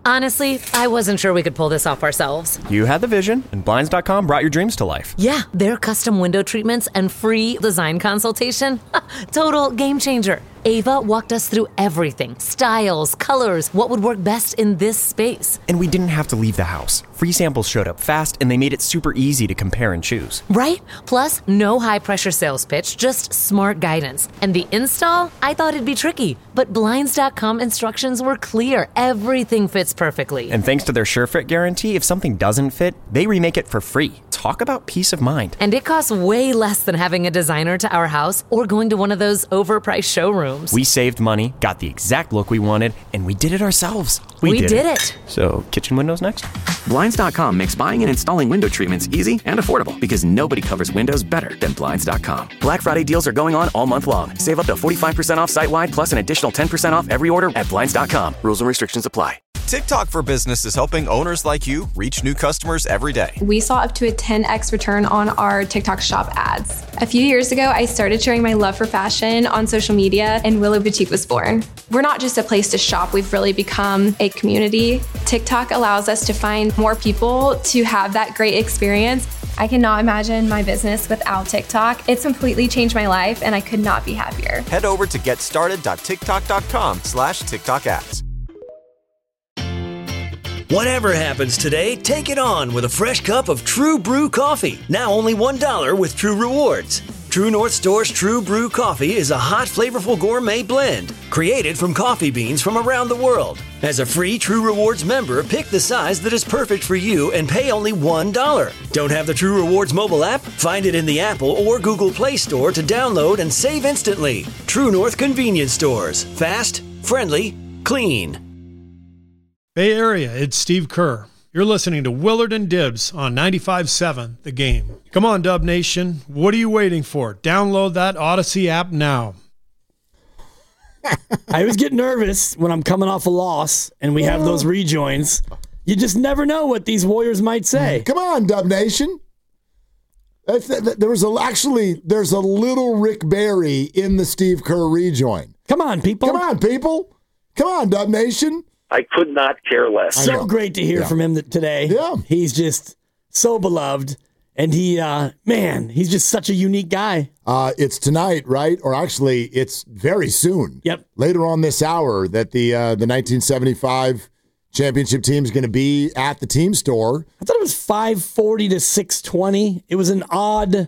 Honestly, I wasn't sure we could pull this off ourselves. You had the vision, and Blinds.com brought your dreams to life. Yeah, their custom window treatments and free design consultation. Total game changer. Ava walked us through everything. Styles, colors, what would work best in this space. And we didn't have to leave the house. Free samples showed up fast, and they made it super easy to compare and choose. Right? Plus, no high-pressure sales pitch, just smart guidance. And the install? I thought it'd be tricky, but Blinds.com instructions were clear. Everything fits perfectly. And thanks to their SureFit guarantee, if something doesn't fit, they remake it for free. Talk about peace of mind. And it costs way less than having a designer to our house or going to one of those overpriced showrooms. We saved money, got the exact look we wanted, and we did it ourselves. We did it. So, kitchen windows next? Blinds.com makes buying and installing window treatments easy and affordable because nobody covers windows better than Blinds.com. Black Friday deals are going on all month long. Save up to 45% off site-wide plus an additional 10% off every order at Blinds.com. Rules and restrictions apply. TikTok for Business is helping owners like you reach new customers every day. We saw up to a 10x return on our TikTok shop ads. A few years ago, I started sharing my love for fashion on social media, and Willow Boutique was born. We're not just a place to shop, we've really become a community. TikTok allows us to find more people to have that great experience. I cannot imagine my business without TikTok. It's completely changed my life, and I could not be happier. Head over to getstarted.tiktok.com/TikTok ads. Whatever happens today, take it on with a fresh cup of True Brew coffee. Now only $1 with True Rewards. True North Store's True Brew coffee is a hot, flavorful gourmet blend created from coffee beans from around the world. As a free True Rewards member, pick the size that is perfect for you and pay only $1. Don't have the True Rewards mobile app? Find it in the Apple or Google Play Store to download and save instantly. True North Convenience Stores. Fast, friendly, clean. Bay Area, it's Steve Kerr. You're listening to Willard and Dibbs on 95.7 The Game. Come on, Dub Nation. What are you waiting for? Download that Odyssey app now. I always get nervous when I'm coming off a loss and we have those rejoins. You just never know what these Warriors might say. Come on, Dub Nation. There's a little Rick Barry in the Steve Kerr rejoin. Come on, people. Come on, people. Come on, Dub Nation. I could not care less. So great to hear from him today. Yeah. He's just so beloved. And he's just such a unique guy. It's tonight, right? Or actually, it's very soon. Yep. Later on this hour that the 1975 championship team is going to be at the team store. I thought it was 5:40 to 6:20. It was an odd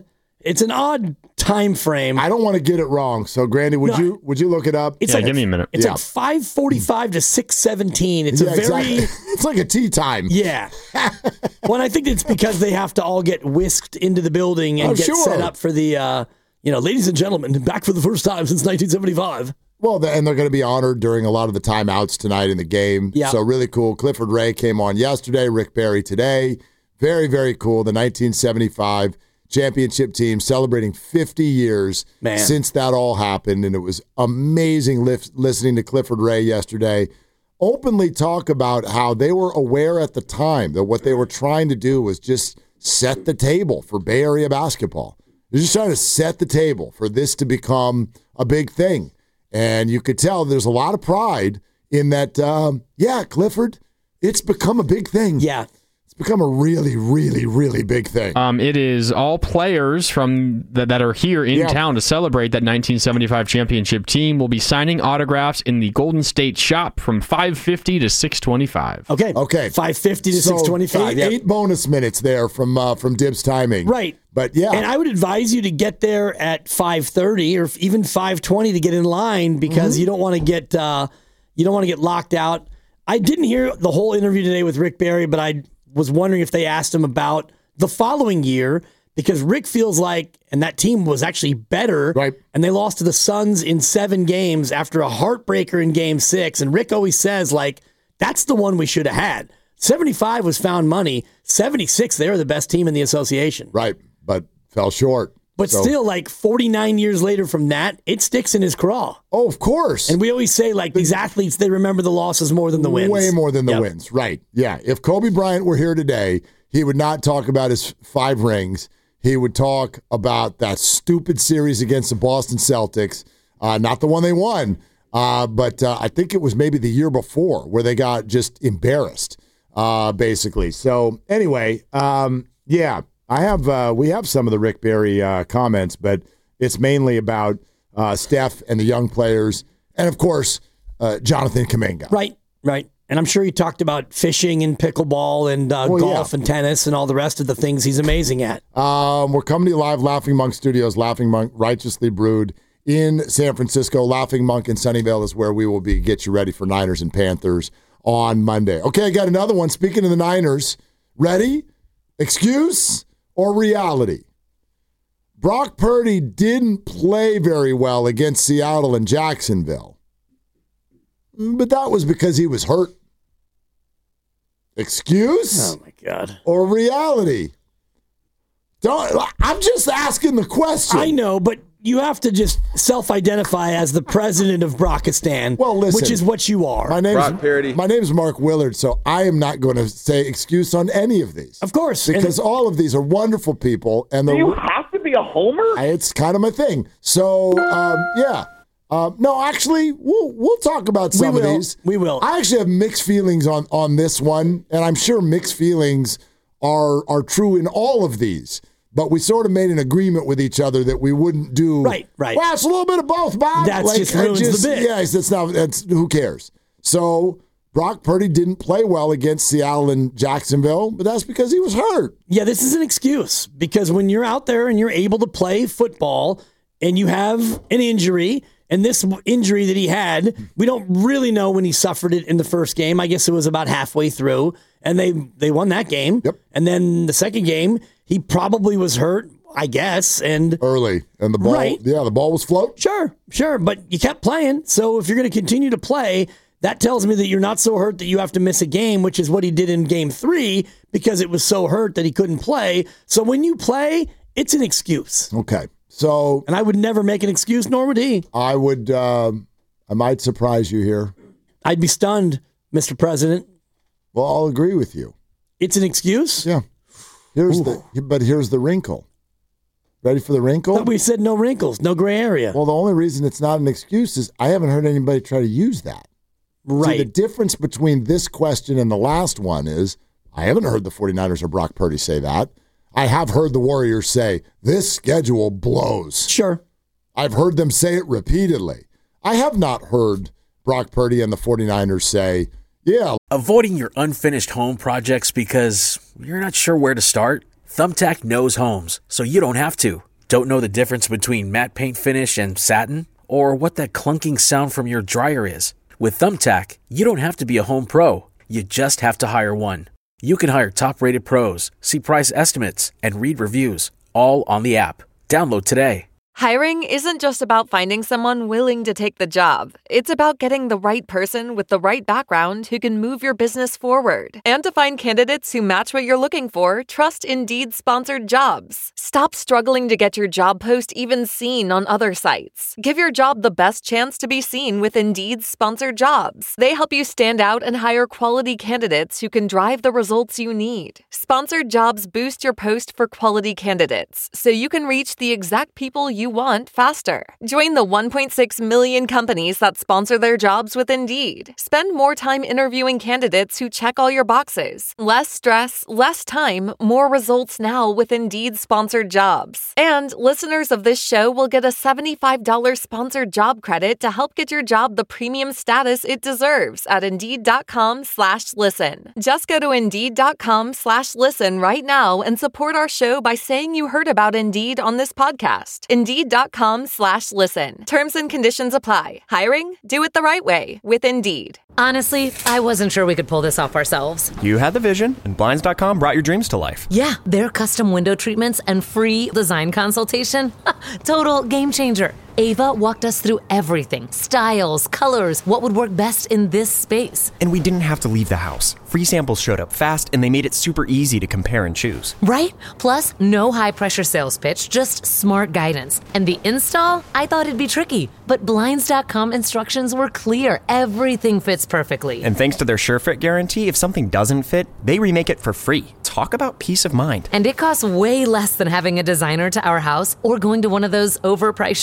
time frame. I don't want to get it wrong. So, Grandy, would you look it up? It's give me a minute. It's like 5:45 to 6:17. It's exactly. It's like a tea time. Yeah. Well, I think it's because they have to all get whisked into the building and get set up for the, ladies and gentlemen, back for the first time since 1975. Well, and they're going to be honored during a lot of the timeouts tonight in the game. Yeah. So really cool. Clifford Ray came on yesterday. Rick Barry today. Very, very cool. The 1975 championship team celebrating 50 years since that all happened. And it was amazing listening to Clifford Ray yesterday openly talk about how they were aware at the time that what they were trying to do was just set the table for Bay Area basketball. They're just trying to set the table for this to become a big thing. And you could tell there's a lot of pride in that, Clifford, it's become a big thing. Yeah. It's become a really, really, really big thing. It is all players from that are here in town to celebrate that 1975 championship team will be signing autographs in the Golden State shop from 5:50 to 6:25. Okay. 5:50 to 6:25. Eight bonus minutes there from Dibbs timing. Right. But yeah. And I would advise you to get there at 5:30 or even 5:20 to get in line because you don't want to get locked out. I didn't hear the whole interview today with Rick Barry, but I was wondering if they asked him about the following year because Rick feels like, and that team was actually better, right? And they lost to the Suns in 7 games after a heartbreaker in Game 6. And Rick always says, like, that's the one we should have had. 75 was found money. 76, they were the best team in the association. Right, but fell short. But still, like 49 years later from that, it sticks in his craw. Oh, of course. And we always say, like, these athletes, they remember the losses more than the wins. Way more than the wins, right. Yeah, if Kobe Bryant were here today, he would not talk about his 5 rings. He would talk about that stupid series against the Boston Celtics, not the one they won, But I think it was maybe the year before where they got just embarrassed, basically. So anyway, yeah, we have some of the Rick Barry comments, but it's mainly about Steph and the young players, and of course, Jonathan Kuminga. Right. And I'm sure he talked about fishing and pickleball and golf and tennis and all the rest of the things he's amazing at. We're coming to you live, Laughing Monk Studios, Laughing Monk, Righteously Brewed in San Francisco. Laughing Monk in Sunnyvale is where we will be. Get you ready for Niners and Panthers on Monday. Okay, I got another one. Speaking of the Niners, ready? Excuse or reality? Brock Purdy didn't play very well against Seattle and Jacksonville, but that was because he was hurt. Excuse? Oh, my God. Or reality? I'm just asking the question. I know, but you have to just self-identify as the president of Brockistan, which is what you are. My name is Mark Willard, so I am not going to say excuse on any of these. Of course. Because all of these are wonderful people. And do you have to be a homer? It's kind of my thing. So, yeah. No, actually, we'll talk about some of these. We will. I actually have mixed feelings on this one, and I'm sure mixed feelings are true in all of these. But we sort of made an agreement with each other that we wouldn't do. Right. Well, it's a little bit of both, Bob. That just ruins the bit. Yeah, who cares? So Brock Purdy didn't play well against Seattle and Jacksonville, but that's because he was hurt. Yeah, this is an excuse because when you're out there and you're able to play football and you have an injury. And this injury that he had, we don't really know when he suffered it in the first game. I guess it was about halfway through, and they won that game. Yep. And then the second game, he probably was hurt, I guess, and early, and the ball, the ball was floating. Sure, but you kept playing. So if you're going to continue to play, that tells me that you're not so hurt that you have to miss a game, which is what he did in Game 3 because it was so hurt that he couldn't play. So when you play, it's an excuse. Okay. So, and I would never make an excuse, nor would he. I would. I might surprise you here. I'd be stunned, Mr. President. Well, I'll agree with you. It's an excuse? Yeah. Here's the wrinkle. Ready for the wrinkle? But we said no wrinkles, no gray area. Well, the only reason it's not an excuse is I haven't heard anybody try to use that. Right. See, the difference between this question and the last one is I haven't heard the 49ers or Brock Purdy say that. I have heard the Warriors say, this schedule blows. Sure. I've heard them say it repeatedly. I have not heard Brock Purdy and the 49ers say, yeah. Avoiding your unfinished home projects because you're not sure where to start? Thumbtack knows homes, so you don't have to. Don't know the difference between matte paint finish and satin? Or what that clunking sound from your dryer is? With Thumbtack, you don't have to be a home pro. You just have to hire one. You can hire top-rated pros, see price estimates, and read reviews, all on the app. Download today. Hiring isn't just about finding someone willing to take the job. It's about getting the right person with the right background who can move your business forward. And to find candidates who match what you're looking for, trust Indeed-sponsored jobs. Stop struggling to get your job post even seen on other sites. Give your job the best chance to be seen with Indeed-sponsored jobs. They help you stand out and hire quality candidates who can drive the results you need. Sponsored jobs boost your post for quality candidates, so you can reach the exact people you want faster. Join the 1.6 million companies that sponsor their jobs with Indeed. Spend more time interviewing candidates who check all your boxes. Less stress, less time, more results now with Indeed-sponsored jobs. And listeners of this show will get a $75 sponsored job credit to help get your job the premium status it deserves at Indeed.com/listen. Just go to Indeed.com/listen right now and support our show by saying you heard about Indeed on this podcast. Indeed.com/listen. Terms and conditions apply. Hiring? Do it the right way with Indeed. Honestly, I wasn't sure we could pull this off ourselves. You had the vision, and Blinds.com brought your dreams to life. Yeah, their custom window treatments and free design consultation. Total game changer. Ava walked us through everything. Styles, colors, what would work best in this space. And we didn't have to leave the house. Free samples showed up fast, and they made it super easy to compare and choose. Right? Plus, no high-pressure sales pitch, just smart guidance. And the install? I thought it'd be tricky, but Blinds.com instructions were clear. Everything fits perfectly. And thanks to their SureFit guarantee, if something doesn't fit, they remake it for free. Talk about peace of mind. And it costs way less than having a designer to our house or going to one of those overpriced showrooms.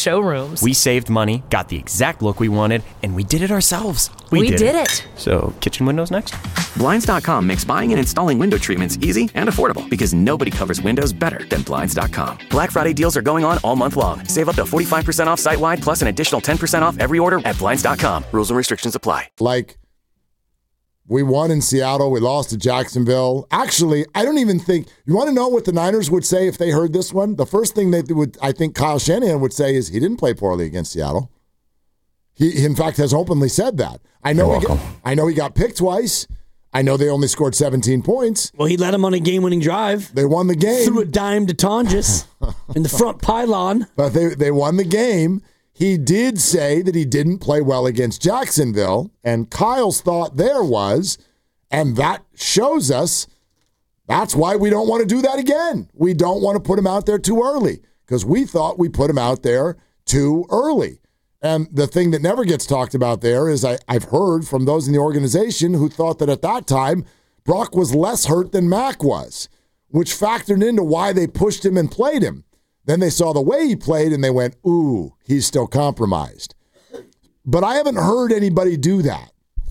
rooms. We saved money, got the exact look we wanted, and we did it ourselves. We did it. So, kitchen windows next? Blinds.com makes buying and installing window treatments easy and affordable because nobody covers windows better than Blinds.com. Black Friday deals are going on all month long. Save up to 45% off site-wide plus an additional 10% off every order at Blinds.com. Rules and restrictions apply. Like, we won in Seattle. We lost to Jacksonville. Actually, I don't even think – you want to know what the Niners would say if they heard this one? The first thing I think Kyle Shanahan would say is he didn't play poorly against Seattle. He in fact, has openly said that. I know he got picked twice. I know they only scored 17 points. Well, he led them on a game-winning drive. They won the game. Threw a dime to Tonjes in the front pylon. But they won the game. He did say that he didn't play well against Jacksonville, and Kyle's thought there was, and that shows us, that's why we don't want to do that again. We don't want to put him out there too early, because we thought we put him out there too early. And the thing that never gets talked about there is I've heard from those in the organization who thought that at that time, Brock was less hurt than Mac was, which factored into why they pushed him and played him. Then they saw the way he played and they went, ooh, he's still compromised. But I haven't heard anybody do that.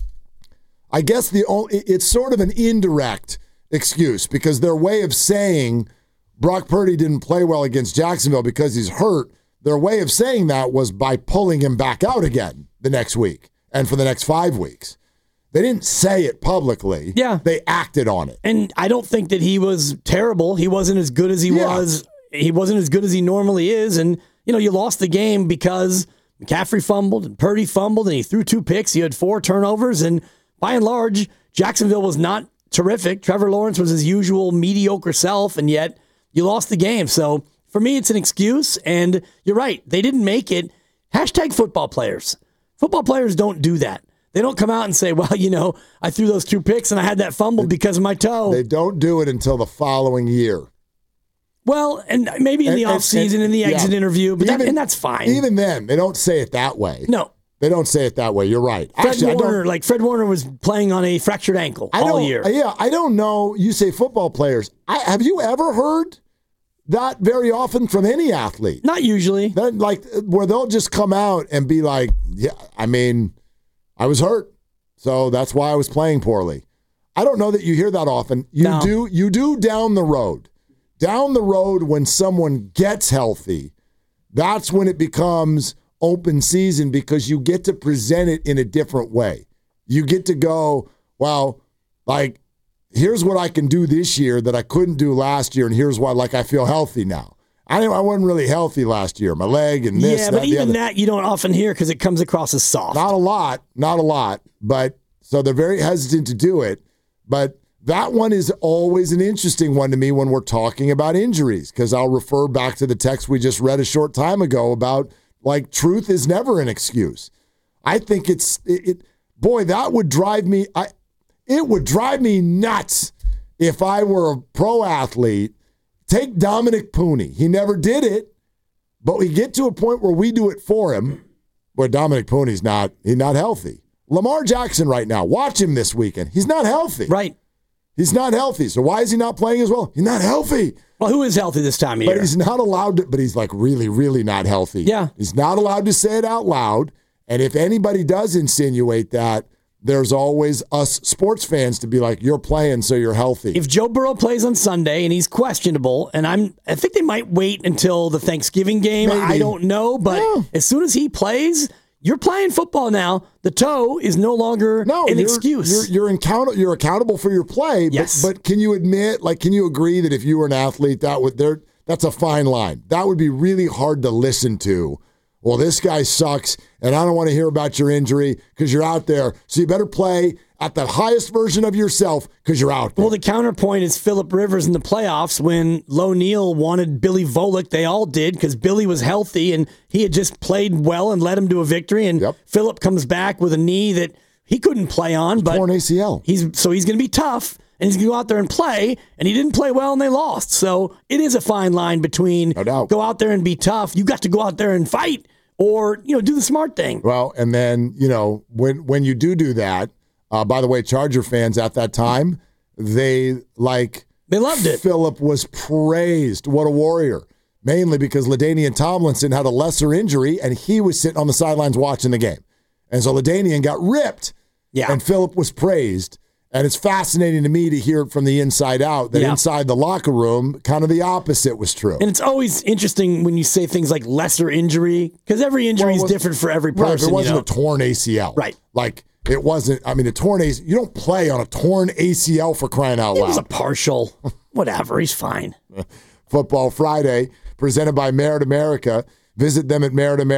I guess it's sort of an indirect excuse because their way of saying Brock Purdy didn't play well against Jacksonville because he's hurt, their way of saying that was by pulling him back out again the next week and for the next 5 weeks. They didn't say it publicly. Yeah. They acted on it. And I don't think that he was terrible. He wasn't as good as he was. He wasn't as good as he normally is. And, you lost the game because McCaffrey fumbled and Purdy fumbled and he threw 2 picks. He had 4 turnovers. And by and large, Jacksonville was not terrific. Trevor Lawrence was his usual mediocre self, and yet you lost the game. So for me, it's an excuse. And you're right. They didn't make it. Hashtag football players. Football players don't do that. They don't come out and say, well, I threw those 2 picks and I had that fumble because of my toe. They don't do it until the following year. Well, and maybe in the offseason, in the exit interview, but that's fine. Even then, they don't say it that way. No. They don't say it that way. You're right. Fred Warner was playing on a fractured ankle all year. Yeah, I don't know. You say football players. Have you ever heard that very often from any athlete? Not usually. Where they'll just come out and be like, yeah, I was hurt, so that's why I was playing poorly. I don't know that you hear that often. You do down the road. Down the road when someone gets healthy, that's when it becomes open season because you get to present it in a different way. You get to go, well, here's what I can do this year that I couldn't do last year, and here's why I feel healthy now. I wasn't really healthy last year. My leg and this. Yeah, but even that you don't often hear because it comes across as soft. Not a lot. But so they're very hesitant to do it. But that one is always an interesting one to me when we're talking about injuries because I'll refer back to the text we just read a short time ago about truth is never an excuse. I think that would drive me. It would drive me nuts if I were a pro athlete. Take Dominic Pooney. He never did it, but we get to a point where we do it for him. Where Dominic Pooney's not healthy. Lamar Jackson right now, watch him this weekend. He's not healthy. Right. He's not healthy. So why is he not playing as well? He's not healthy. Well, who is healthy this time of year? But he's not allowed to, but he's really, really not healthy. Yeah. He's not allowed to say it out loud. And if anybody does insinuate that, there's always us sports fans to be like, you're playing, so you're healthy. If Joe Burrow plays on Sunday and he's questionable, and I think they might wait until the Thanksgiving game. Maybe. I don't know, but as soon as he plays, you're playing football now. The toe is no longer an excuse. You're accountable for your play. Yes. But can you admit, can you agree that if you were an athlete, that's a fine line? That would be really hard to listen to. Well, this guy sucks, and I don't want to hear about your injury because you're out there. So you better play at the highest version of yourself because you're out there. Well, the counterpoint is Phillip Rivers in the playoffs when Lo Neal wanted Billy Volek. They all did because Billy was healthy, and he had just played well and led him to a victory. And Phillip comes back with a knee that he couldn't play on. But torn ACL. He's going to be tough, and he's going to go out there and play, and he didn't play well, and they lost. So it is a fine line between go out there and be tough. You got to go out there and fight. Or, do the smart thing. Well, and then, when you do that, by the way, Charger fans at that time, they loved it. Phillip was praised. What a warrior. mainly because LaDainian Tomlinson had a lesser injury and he was sitting on the sidelines watching the game. And so LaDainian got ripped, and Phillip was praised. And it's fascinating to me to hear it from the inside out, that inside the locker room, kind of the opposite was true. And it's always interesting when you say things like lesser injury, because every injury is different for every person. Right, it wasn't a torn ACL. Right. Like, it wasn't, I mean, a torn ACL, you don't play on a torn ACL for crying out loud. It was a partial, whatever, he's fine. Football Friday, presented by Merit America. Visit them at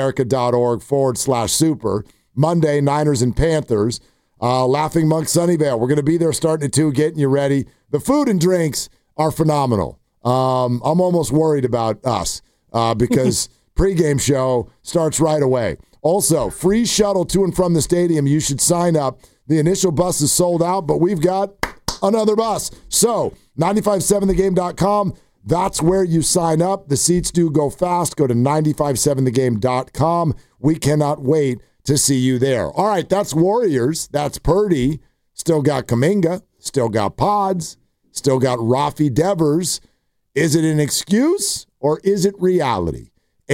meritamerica.org/super. Monday, Niners and Panthers. Laughing Monk Sunnyvale. We're going to be there starting at 2, getting you ready. The food and drinks are phenomenal. I'm almost worried about us because pregame show starts right away. Also, free shuttle to and from the stadium. You should sign up. The initial bus is sold out, but we've got another bus. So, 957thegame.com. That's where you sign up. The seats do go fast. Go to 957thegame.com. We cannot wait to see you there. All right, that's Warriors. That's Purdy. Still got Kuminga. Still got Pods. Still got Rafi Devers. Is it an excuse or is it reality?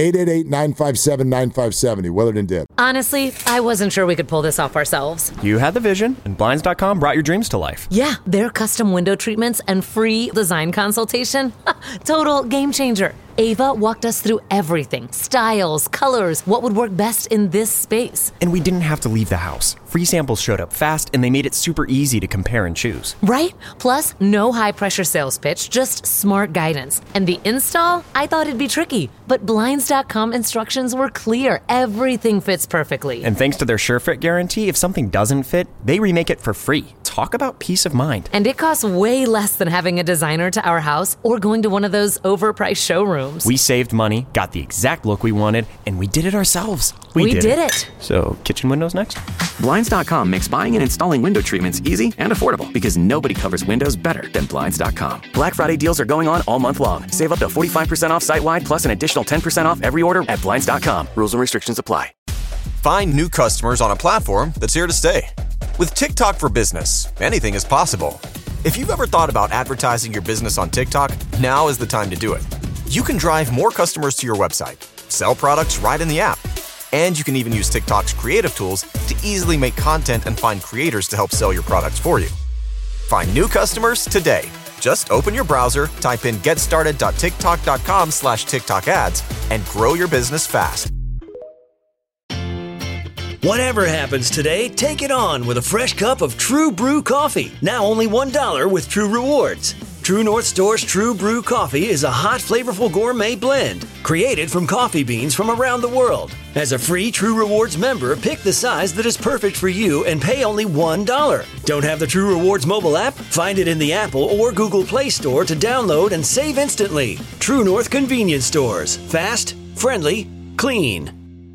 888-957-9570. Willard and Dib. Honestly, I wasn't sure we could pull this off ourselves. You had the vision, and Blinds.com brought your dreams to life. Yeah, their custom window treatments and free design consultation. Total game changer. Ava walked us through everything. Styles, colors, what would work best in this space. And we didn't have to leave the house. Free samples showed up fast, and they made it super easy to compare and choose. Right? Plus, no high-pressure sales pitch, just smart guidance. And the install? I thought it'd be tricky, but Blinds.com instructions were clear. Everything fits perfectly. And thanks to their SureFit guarantee, if something doesn't fit, they remake it for free. Talk about peace of mind. And it costs way less than having a designer to our house or going to one of those overpriced showrooms. We saved money, got the exact look we wanted, and we did it ourselves. We did it. So, kitchen windows next? Blinds.com makes buying and installing window treatments easy and affordable because nobody covers windows better than Blinds.com. Black Friday deals are going on all month long. Save up to 45% off site-wide plus an additional 10% off every order at Blinds.com. Rules and restrictions apply. Find new customers on a platform that's here to stay. With TikTok for Business, anything is possible. If you've ever thought about advertising your business on TikTok, now is the time to do it. You can drive more customers to your website, sell products right in the app, and you can even use TikTok's creative tools to easily make content and find creators to help sell your products for you. Find new customers today. Just open your browser, type in getstarted.tiktok.com/TikTok ads, and grow your business fast. Whatever happens today, take it on with a fresh cup of True Brew coffee. Now only $1 with True Rewards. True North Store's True Brew coffee is a hot, flavorful gourmet blend created from coffee beans from around the world. As a free True Rewards member, pick the size that is perfect for you and pay only $1. Don't have the True Rewards mobile app? Find it in the Apple or Google Play Store to download and save instantly. True North Convenience Stores. Fast, friendly, clean.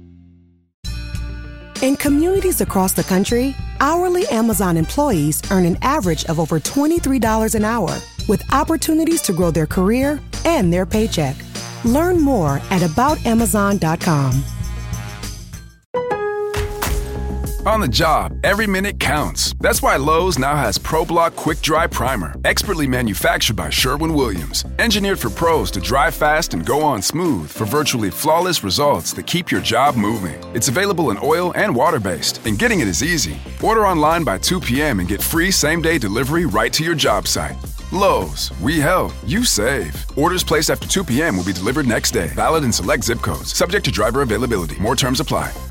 In communities across the country, hourly Amazon employees earn an average of over $23 an hour, with opportunities to grow their career and their paycheck. Learn more at aboutamazon.com. On the job, every minute counts. That's why Lowe's now has ProBlock Quick Dry Primer, expertly manufactured by Sherwin-Williams. Engineered for pros to dry fast and go on smooth for virtually flawless results that keep your job moving. It's available in oil and water-based, and getting it is easy. Order online by 2 p.m. and get free same-day delivery right to your job site. Lowe's, we help, you save. Orders placed after 2 p.m. will be delivered next day. Valid in select zip codes. Subject to driver availability. More terms apply.